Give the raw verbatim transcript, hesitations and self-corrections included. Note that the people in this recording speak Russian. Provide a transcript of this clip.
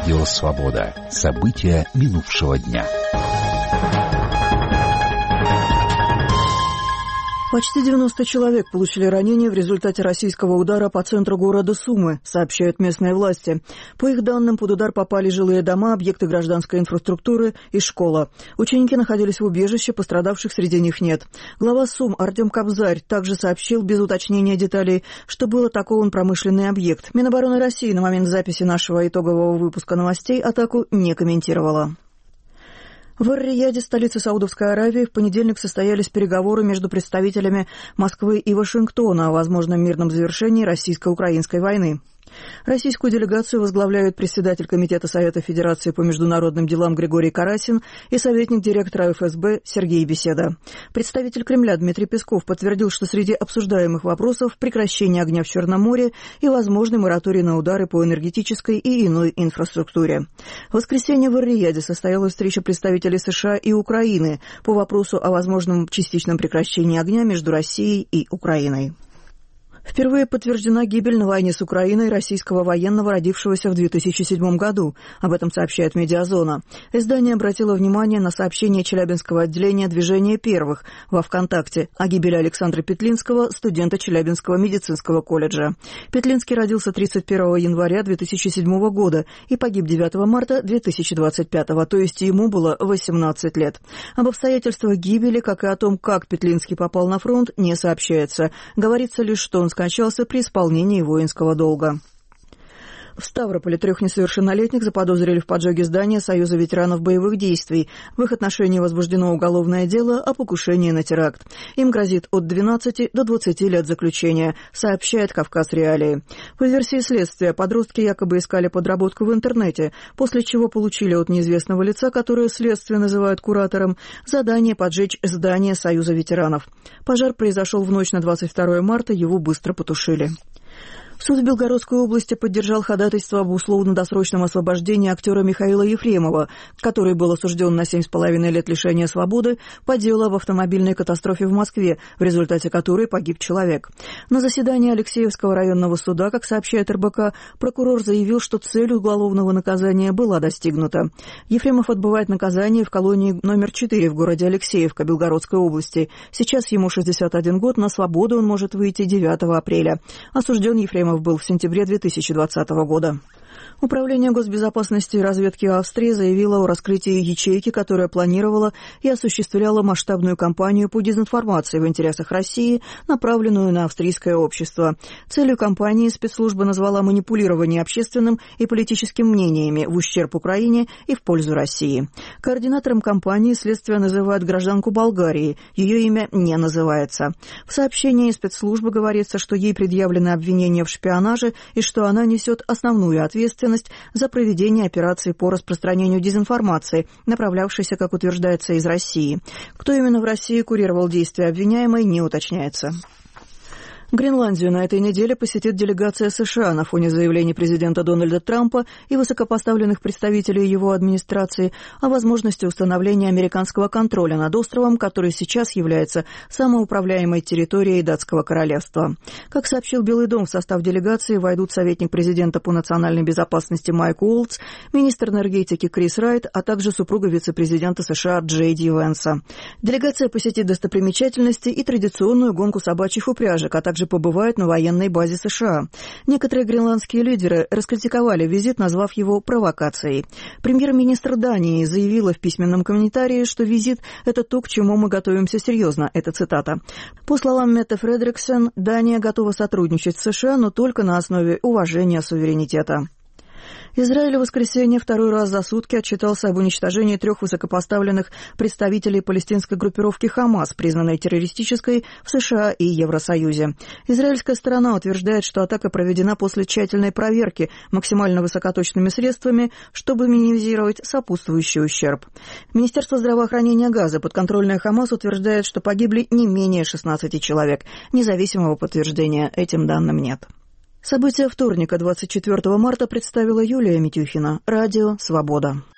Радио «Свобода». События минувшего дня. Почти девяносто человек получили ранения в результате российского удара по центру города Сумы, сообщают местные власти. По их данным, под удар попали жилые дома, объекты гражданской инфраструктуры и школа. Ученики находились в убежище, пострадавших среди них нет. Глава Сум Артем Кобзарь также сообщил, без уточнения деталей, что был атакован промышленный объект. Минобороны России на момент записи нашего итогового выпуска новостей атаку не комментировала. В Эр-Рияде, столице Саудовской Аравии, в понедельник состоялись переговоры между представителями Москвы и Вашингтона о возможном мирном завершении российско-украинской войны. Российскую делегацию возглавляют председатель Комитета Совета Федерации по международным делам Григорий Карасин и советник директора эф эс бэ Сергей Беседа. Представитель Кремля Дмитрий Песков подтвердил, что среди обсуждаемых вопросов прекращение огня в Черном море и возможный мораторий на удары по энергетической и иной инфраструктуре. В воскресенье в Эр-Рияде состоялась встреча представителей США и Украины по вопросу о возможном частичном прекращении огня между Россией и Украиной. Впервые подтверждена гибель на войне с Украиной российского военного, родившегося в две тысячи седьмом году. Об этом сообщает «Медиазона». Издание обратило внимание на сообщение Челябинского отделения «Движения первых» во ВКонтакте о гибели Александра Петлинского, студента Челябинского медицинского колледжа. Петлинский родился тридцать первого января две тысячи седьмого года и погиб девятого марта две тысячи двадцать пятого, то есть ему было восемнадцать лет. Об обстоятельствах гибели, как и о том, как Петлинский попал на фронт, не сообщается. Говорится лишь, что он скончался при исполнении воинского долга. В Ставрополе трех несовершеннолетних заподозрили в поджоге здания Союза ветеранов боевых действий. В их отношении возбуждено уголовное дело о покушении на теракт. Им грозит от двенадцати до двадцати лет заключения, сообщает «Кавказ Реалии». По версии следствия, подростки якобы искали подработку в интернете, после чего получили от неизвестного лица, которое следствие называют куратором, задание поджечь здание Союза ветеранов. Пожар произошел в ночь на двадцать второе марта, его быстро потушили. Суд в Белгородской области поддержал ходатайство об условно-досрочном освобождении актера Михаила Ефремова, который был осужден на семь с половиной лет лишения свободы по делу об автомобильной катастрофе в Москве, в результате которой погиб человек. На заседании Алексеевского районного суда, как сообщает эр бэ ка, прокурор заявил, что цель уголовного наказания была достигнута. Ефремов отбывает наказание в колонии номер четыре в городе Алексеевка Белгородской области. Сейчас ему шестьдесят один год, на свободу он может выйти девятого апреля. Осужден Ефремов был в сентябре две тысячи двадцатого года. Управление госбезопасности и разведки Австрии заявило о раскрытии ячейки, которая планировала и осуществляла масштабную кампанию по дезинформации в интересах России, направленную на австрийское общество. Целью кампании спецслужба назвала манипулирование общественным и политическим мнениями в ущерб Украине и в пользу России. Координатором кампании следствие называет гражданку Болгарии, ее имя не называется. В сообщении спецслужбы говорится, что ей предъявлены обвинения в шпионаже и что она несет основную ответственность за проведение операции по распространению дезинформации, направлявшейся, как утверждается, из России. Кто именно в России курировал действия обвиняемой, не уточняется. Гренландию на этой неделе посетит делегация США на фоне заявлений президента Дональда Трампа и высокопоставленных представителей его администрации о возможности установления американского контроля над островом, который сейчас является самоуправляемой территорией Датского королевства. Как сообщил Белый дом, в состав делегации войдут советник президента по национальной безопасности Майк Уолтс, министр энергетики Крис Райт, а также супруга вице-президента США Джей Ди Венса. Делегация посетит достопримечательности и традиционную гонку собачьих упряжек, а также побывает на военной базе США. Некоторые гренландские лидеры раскритиковали визит, назвав его провокацией. Премьер-министр Дании заявила в письменном комментарии, что визит – это то, к чему мы готовимся серьезно. Это цитата. По словам Метте Фредериксен, Дания готова сотрудничать с США, но только на основе уважения суверенитета. Израиль в воскресенье второй раз за сутки отчитался об уничтожении трех высокопоставленных представителей палестинской группировки «Хамас», признанной террористической в США и Евросоюзе. Израильская сторона утверждает, что атака проведена после тщательной проверки максимально высокоточными средствами, чтобы минимизировать сопутствующий ущерб. Министерство здравоохранения Газы, подконтрольное «Хамас», утверждает, что погибли не менее шестнадцати человек. Независимого подтверждения этим данным нет. События вторника, двадцать четвёртого марта, представила Юлия Митюхина. Радио «Свобода».